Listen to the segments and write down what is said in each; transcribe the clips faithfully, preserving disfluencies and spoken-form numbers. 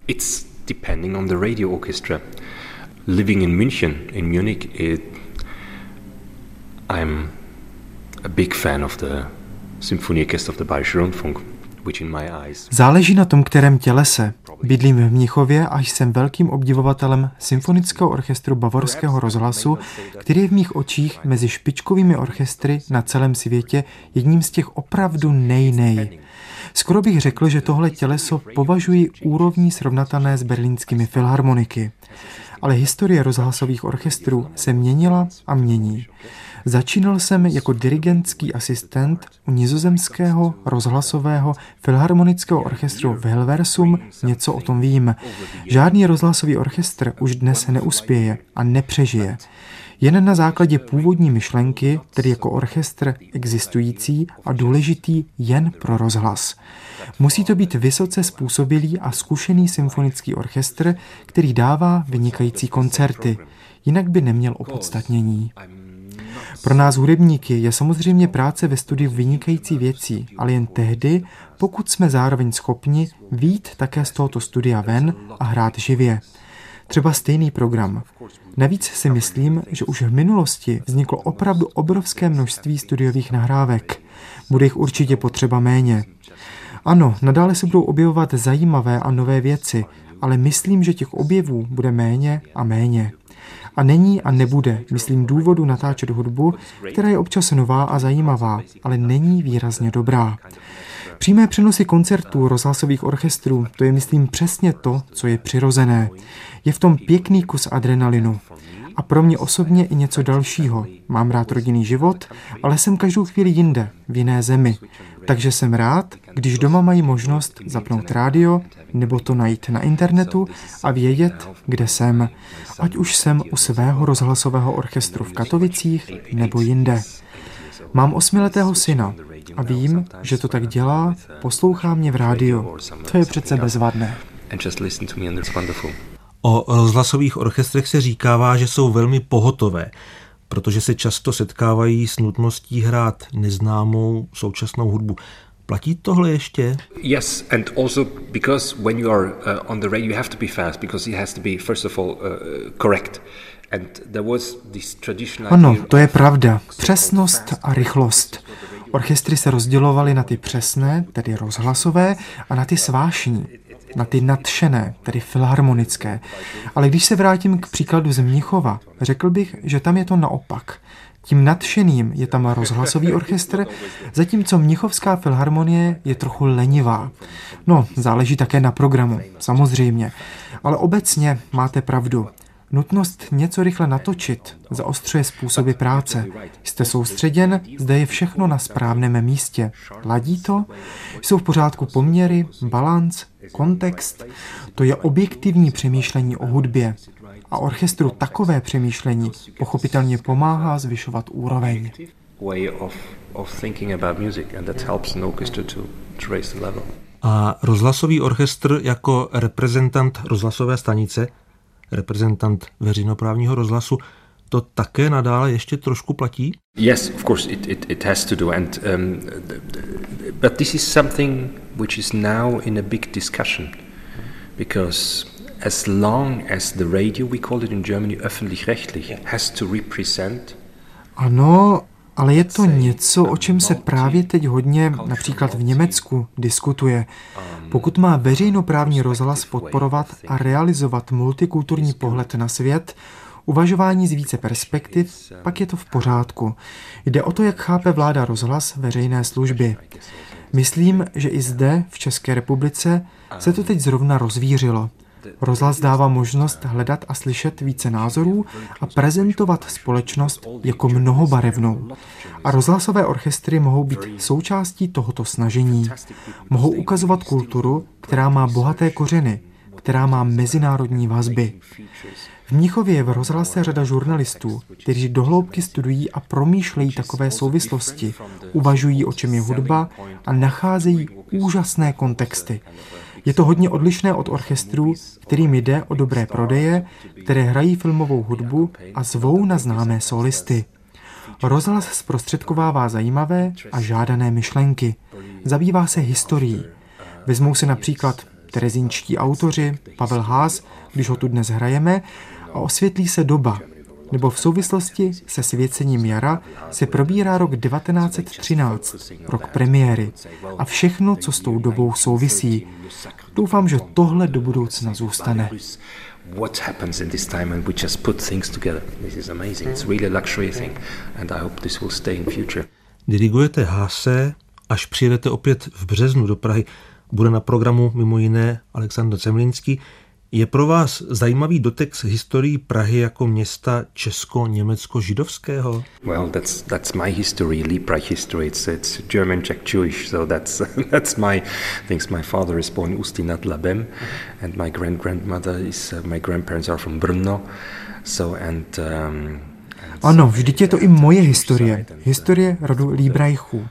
It's depending on the radio orchestra. Living in München, in Munich, it, I'm a big fan of the Symphonieorchester of the Bayerischer Rundfunk, which in my eyes... Záleží na tom, kterém tělese. Bydlím v Mnichově a jsem velkým obdivovatelem Symfonického orchestru Bavorského rozhlasu, který je v mých očích mezi špičkovými orchestry na celém světě jedním z těch opravdu nej-nej. Skoro bych řekl, že tohle těleso považuji úrovní srovnatelné s berlínskými filharmoniky. Ale historie rozhlasových orchestrů se měnila a mění. Začínal jsem jako dirigentský asistent u nizozemského rozhlasového filharmonického orchestru v Hilversum, něco o tom vím. Žádný rozhlasový orchestr už dnes neuspěje a nepřežije. Jen na základě původní myšlenky, tedy jako orchestr existující a důležitý jen pro rozhlas. Musí to být vysoce způsobilý a zkušený symfonický orchestr, který dává vynikající koncerty, jinak by neměl opodstatnění. Pro nás hudebníky je samozřejmě práce ve studiu vynikající věcí, ale jen tehdy, pokud jsme zároveň schopni vyjít také z tohoto studia ven a hrát živě. Třeba stejný program. Navíc si myslím, že už v minulosti vzniklo opravdu obrovské množství studiových nahrávek. Bude jich určitě potřeba méně. Ano, nadále se budou objevovat zajímavé a nové věci, ale myslím, že těch objevů bude méně a méně. A není a nebude, myslím, důvodu natáčet hudbu, která je občas nová a zajímavá, ale není výrazně dobrá. Přímé přenosy koncertů rozhlasových orchestrů, to je, myslím, přesně to, co je přirozené. Je v tom pěkný kus adrenalinu. A pro mě osobně i něco dalšího. Mám rád rodinný život, ale jsem každou chvíli jinde, v jiné zemi. Takže jsem rád, když doma mají možnost zapnout rádio, nebo to najít na internetu a vědět, kde jsem. Ať už jsem u svého rozhlasového orchestru v Katovicích, nebo jinde. Mám osmiletého syna a vím, že to tak dělá, poslouchá mě v rádiu. To je přece bezvadné. O rozhlasových orchestrech se říkává, že jsou velmi pohotové, protože se často setkávají s nutností hrát neznámou současnou hudbu. Platí tohle ještě? Yes, and also because when you are uh, on the radio you have to be fast because it has to be first of all uh, correct. And there was this traditional Ano, to je pravda. Přesnost a rychlost. Orchestry se rozdělovaly na ty přesné, tedy rozhlasové, a na ty svášní, na ty nadšené, tedy filharmonické. Ale když se vrátím k příkladu z Mnichova, řekl bych, že tam je to naopak. Tím nadšeným je tam rozhlasový orchestr, zatímco Mnichovská filharmonie je trochu lenivá. No, záleží také na programu, samozřejmě. Ale obecně máte pravdu. Nutnost něco rychle natočit zaostřuje způsoby práce. Jste soustředěn, zde je všechno na správném místě. Ladí to? Jsou v pořádku poměry, balanc, kontext? To je objektivní přemýšlení o hudbě. A orchestru takové přemýšlení pochopitelně pomáhá zvyšovat úroveň. A rozhlasový orchestr jako reprezentant rozhlasové stanice, reprezentant veřejnoprávního rozhlasu, to také nadále ještě trošku platí? Yes, of course it it it has to do and um, but this is something which is now in a big discussion because as long as the radio, we call it in Germany öffentlich-rechtlich, has to represent. Ano, ale je to něco, o čem se právě teď hodně, například v Německu, diskutuje. Pokud má veřejnoprávní rozhlas podporovat a realizovat multikulturní pohled na svět, uvažování z více perspektiv, pak je to v pořádku. Jde o to, jak chápe vláda rozhlas veřejné služby. Myslím, že i zde, v České republice, se to teď zrovna rozvířilo. Rozhlas dává možnost hledat a slyšet více názorů a prezentovat společnost jako mnohobarevnou. A rozhlasové orchestry mohou být součástí tohoto snažení. Mohou ukazovat kulturu, která má bohaté kořeny, která má mezinárodní vazby. V Mnichově je v rozhlase řada žurnalistů, kteří dohloubky studují a promýšlejí takové souvislosti, uvažují, o čem je hudba a nacházejí úžasné kontexty. Je to hodně odlišné od orchestrů, kterým jde o dobré prodeje, které hrají filmovou hudbu a zvou na známé solisty. Rozhlas zprostředkovává zajímavé a žádané myšlenky. Zabývá se historií. Vezmou se například terezínští autoři, Pavel Haas, když ho tu dnes hrajeme, a osvětlí se doba. Nebo v souvislosti se svěcením jara se probírá rok devatenáct set třináct, rok premiéry a všechno, co s tou dobou souvisí. Doufám, že tohle do budoucna zůstane. What happens in this time and we just put things together. This is amazing. It's really a luxury thing and I hope this will stay in future. Dirigujete Haase, až přijedete opět v březnu do Prahy, bude na programu mimo jiné Alexandr Zemlínský. Je pro vás zajímavý dotek s historií Prahy jako města česko-německo-židovského? Well, that's that's my history, Liebreich history. It's it's German, Czech, Jewish. So that's that's my things. My father is born in Ústí nad Labem, and my grand grandmother is uh, my grandparents are from Brno. So and um, ano, vždyť je to i moje historie. Historie rodu Liebreichů.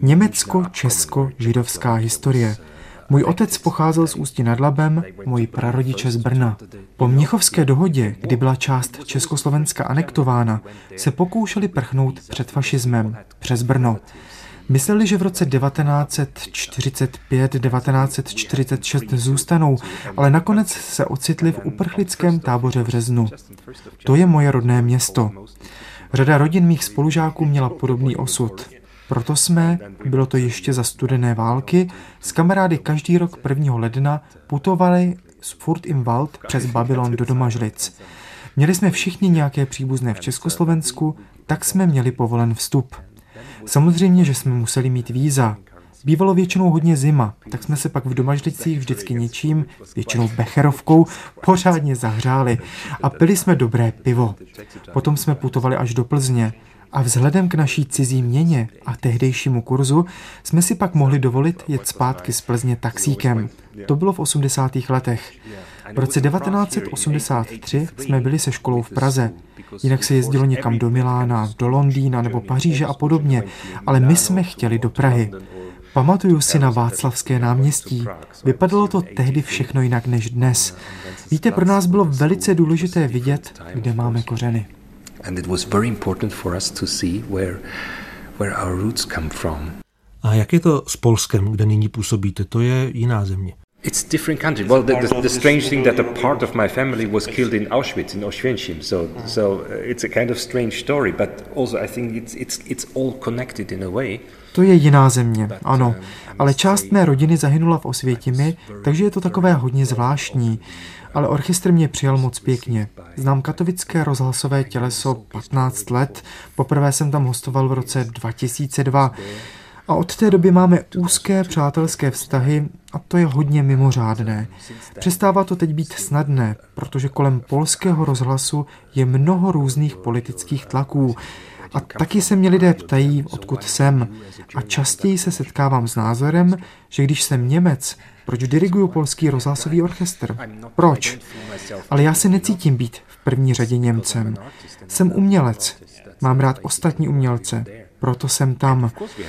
Německo-česko-židovská historie. Můj otec pocházel z Ústí nad Labem, moji prarodiče z Brna. Po Mnichovské dohodě, kdy byla část Československa anektována, se pokoušeli prchnout před fašismem přes Brno. Mysleli, že v roce devatenáct set čtyřicet pět devatenáct set čtyřicet šest zůstanou, ale nakonec se ocitli v uprchlickém táboře v Řeznu. To je moje rodné město. Řada rodin mých spolužáků měla podobný osud. Proto jsme, bylo to ještě za studené války, s kamarády každý rok prvního ledna putovali z Furt im Wald přes Babylon do Domažlic. Měli jsme všichni nějaké příbuzné v Československu, tak jsme měli povolen vstup. Samozřejmě, že jsme museli mít víza. Bývalo většinou hodně zima, tak jsme se pak v Domažlicích vždycky něčím, většinou becherovkou, pořádně zahřáli a pili jsme dobré pivo. Potom jsme putovali až do Plzně. A vzhledem k naší cizí měně a tehdejšímu kurzu jsme si pak mohli dovolit jet zpátky z Plzně taxíkem. To bylo v osmdesátých letech. V roce devatenáct set osmdesát tři jsme byli se školou v Praze. Jinak se jezdilo někam do Milána, do Londýna nebo Paříže a podobně, ale my jsme chtěli do Prahy. Pamatuju si na Václavské náměstí. Vypadalo to tehdy všechno jinak než dnes. Víte, pro nás bylo velice důležité vidět, kde máme kořeny. And it was very important for us to see where where our roots come from. A jak je to s Polskem, kde nyní působíte? To je jiná země. It's different country. Well, the, the, the strange thing that a part of my family was killed in Auschwitz, in Oswiecim. So, so it's a kind of strange story. But also, I think it's it's it's all connected in a way. To je jiná země, ano. Ale část mé rodiny zahynula v Osvětimi, takže je to takové hodně zvláštní. Ale orchestr mě přijal moc pěkně. Znám katovické rozhlasové těleso patnáct let, poprvé jsem tam hostoval v roce dva tisíce dva a od té doby máme úzké přátelské vztahy a to je hodně mimořádné. Přestává to teď být snadné, protože kolem polského rozhlasu je mnoho různých politických tlaků. A taky se mě lidé ptají, odkud jsem. A častěji se setkávám s názorem, že když jsem Němec, proč diriguju polský rozhlasový orchestr? Proč? Ale já se necítím být v první řadě Němcem. Jsem umělec. Mám rád ostatní umělce. Proto jsem tam.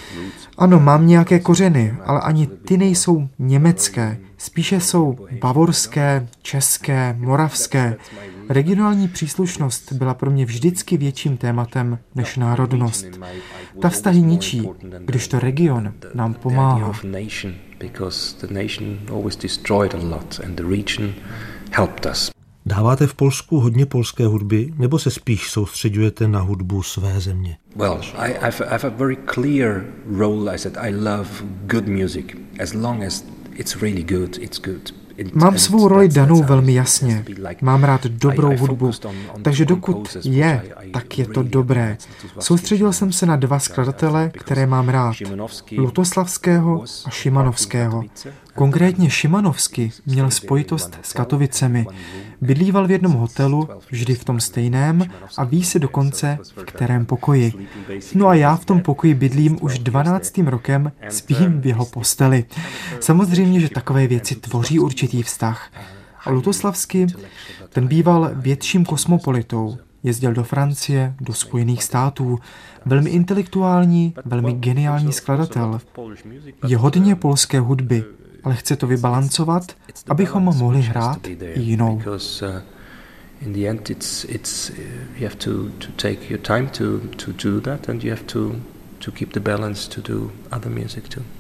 Ano, mám nějaké kořeny, ale ani ty nejsou německé. Spíše jsou bavorské, české, moravské. Regionální příslušnost byla pro mě vždycky větším tématem než národnost. Ta vztahy ničí, když to region nám pomáhá. Dáváte v Polsku hodně polské hudby, nebo se spíš soustředujete na hudbu své země? Well, I have, I have a very clear role. I said I love good music. As long as it's really good, it's good. Mám svou roli danou velmi jasně. Mám rád dobrou hudbu, takže dokud je, tak je to dobré. Soustředil jsem se na dva skladatele, které mám rád. Lutoslavského a Šimanovského. Konkrétně Šimanovský měl spojitost s Katovicemi. Bydlíval v jednom hotelu, vždy v tom stejném a ví si dokonce, v kterém pokoji. No a já v tom pokoji bydlím už dvanáctým rokem, spím v jeho posteli. Samozřejmě, že takové věci tvoří určitý vztah. A Lutoslavský, ten býval větším kosmopolitou. Jezdil do Francie, do Spojených států. Velmi intelektuální, velmi geniální skladatel. Je hodně polské hudby, ale chce to vybalancovat, abychom mohli hrát i jinou. In the end, it's it's you have to to take your time to to do that, and you have to to keep the balance to do other music too.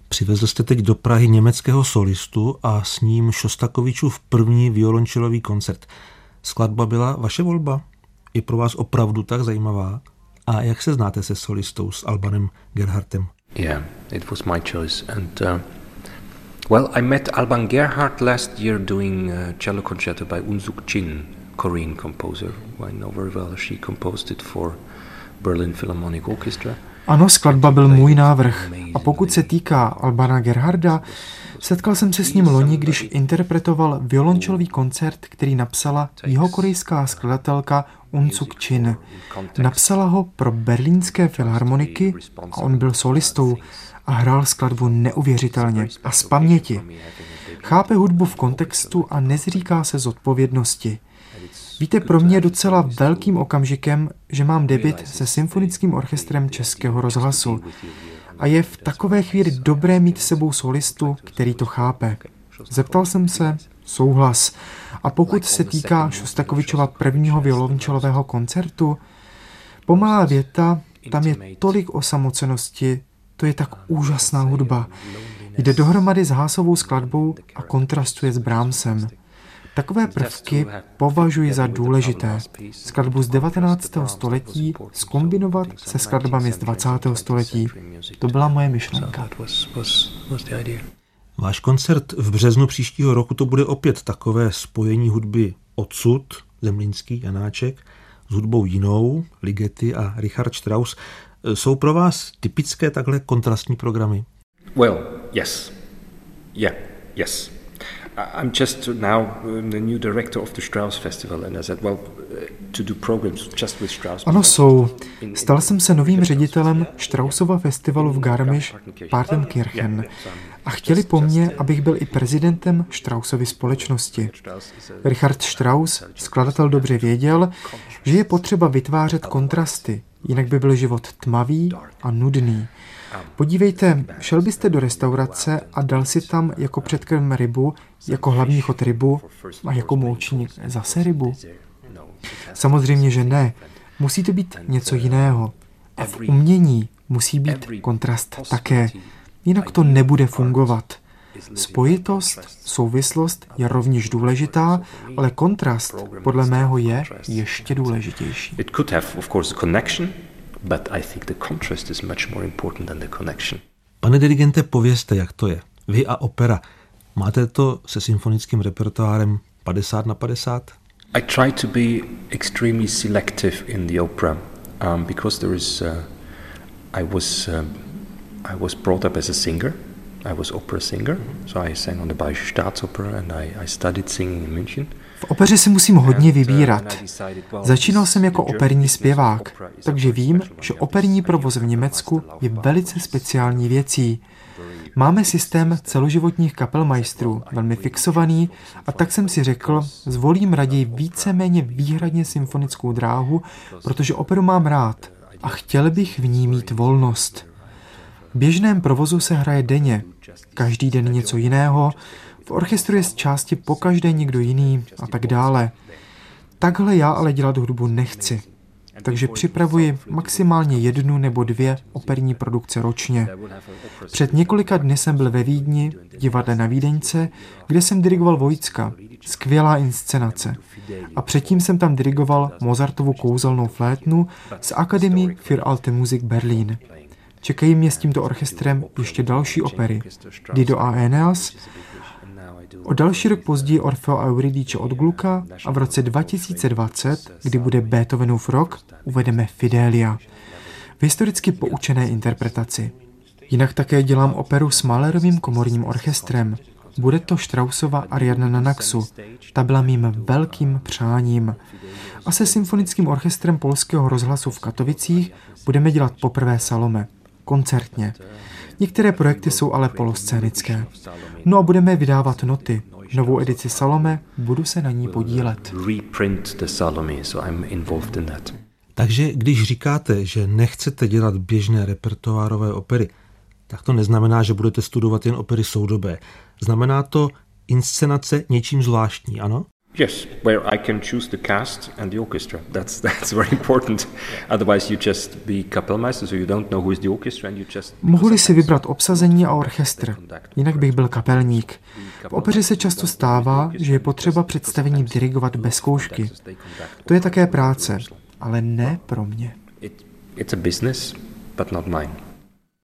Přivezl jste teď do Prahy německého solistu a s ním Šostakovičův první violončelový koncert. Skladba byla vaše volba? Je pro vás opravdu tak zajímavá? A jak se znáte se solistou, s Albanem Gerhardtem? Yeah, it was my choice. And uh, well, I met Alban Gerhardt last year doing a cello concerto by Eun Suk Jin, Korean composer. I know very well. She composed it for Berlin Philharmonic Orchestra. Ano, skladba byl můj návrh. A pokud se týká Albana Gerharda, setkal jsem se s ním loni, když interpretoval violončelový koncert, který napsala jihokorejská skladatelka Eun Suk Jin. Napsala ho pro berlínské filharmoniky a on byl solistou a hrál skladbu neuvěřitelně a z paměti. Chápe hudbu v kontextu a nezříká se zodpovědnosti. Víte, pro mě je docela velkým okamžikem, že mám debut se Symfonickým orchestrem Českého rozhlasu. A je v takové chvíli dobré mít s sebou solistu, který to chápe. Zeptal jsem se, souhlas. A pokud se týká Šostakovičova prvního violončelového koncertu, pomalá věta, tam je tolik osamocenosti, to je tak úžasná hudba. Jde dohromady s Haasovou skladbou a kontrastuje s Brahmsem. Takové prvky považuji za důležité. Skladbu z devatenáctého století zkombinovat se skladbami z dvacátého století. To byla moje myšlenka. Váš koncert v březnu příštího roku to bude opět takové spojení hudby odsud, Zemlínský, Janáček, s hudbou jinou, Ligeti a Richard Strauss. Jsou pro vás typické takhle kontrastní programy? Well, yes. Yeah, yes. I'm just now the new director of the Strauss Festival and I said, well, to do programs just with Strauss. Ano, jsou. Stal jsem se novým ředitelem Straussova festivalu v Garmisch-Partenkirchen a chtěli po mně, abych byl i prezidentem Straussovy společnosti. Richard Strauss, skladatel, dobře věděl, že je potřeba vytvářet kontrasty, jinak by byl život tmavý a nudný. Podívejte, šel byste do restaurace a dal si tam jako předkrm rybu, jako hlavní chod rybu a jako moučník zase rybu? Samozřejmě, že ne. Musí to být něco jiného. A v umění musí být kontrast také. Jinak to nebude fungovat. Spojitost, souvislost je rovněž důležitá, ale kontrast podle mého je ještě důležitější. It could have, of course, a connection. But I think the contrast is much more important than the connection. Pane dirigente, povězte, jak to je. Vy a opera. Máte to se symfonickým repertoárem padesát na padesát? I try to be extremely selective in the opera um, because there is uh, I was uh, I was brought up as a singer. I was opera singer, so I sang on the Bayerische Staatsoper and I, I studied singing in München. V opeře si musím hodně vybírat. Začínal jsem jako operní zpěvák, takže vím, že operní provoz v Německu je velice speciální věcí. Máme systém celoživotních kapelmajstrů, velmi fixovaný, a tak jsem si řekl, zvolím raději víceméně výhradně symfonickou dráhu, protože operu mám rád a chtěl bych v ní mít volnost. V běžném provozu se hraje denně, každý den něco jiného, v orchestru je z části pokaždé někdo jiný a tak dále. Takhle já ale dělat hudbu nechci. Takže připravuji maximálně jednu nebo dvě operní produkce ročně. Před několika dny jsem byl ve Vídni, v divadle na Vídeňce, kde jsem dirigoval Vojtska. Skvělá inscenace. A předtím jsem tam dirigoval Mozartovu kouzelnou flétnu z Akademie für Alte Musik Berlin. Čekají mě s tímto orchestrem ještě další opery. Dido a Aeneas, o další rok později Orfeo a Euridice od Glucka a v roce dva tisíce dvacet, kdy bude Beethovenův rok, uvedeme Fidelia. V historicky poučené interpretaci. Jinak také dělám operu s Mahlerovým komorním orchestrem. Bude to Straussova Ariadna na Naxu. Ta byla mým velkým přáním. A se symfonickým orchestrem Polského rozhlasu v Katovicích budeme dělat poprvé Salome. Koncertně. Některé projekty jsou ale poloscénické. No a budeme vydávat noty. Novou edici Salome, budu se na ní podílet. Takže když říkáte, že nechcete dělat běžné repertoárové opery, tak to neznamená, že budete studovat jen opery soudobé. Znamená to inscenace něčím zvláštní, ano? Yes, where I can choose the cast and the orchestra. That's that's very important. Otherwise you just be Kapellmeister, so you don't know who is the orchestra and you just... Mohu-li si vybrat obsazení a orchestr, jinak bych byl kapelník. V opeře se často stává, že je potřeba představení dirigovat bez zkoušky. To je také práce, ale ne pro mě. It's a business, but not mine.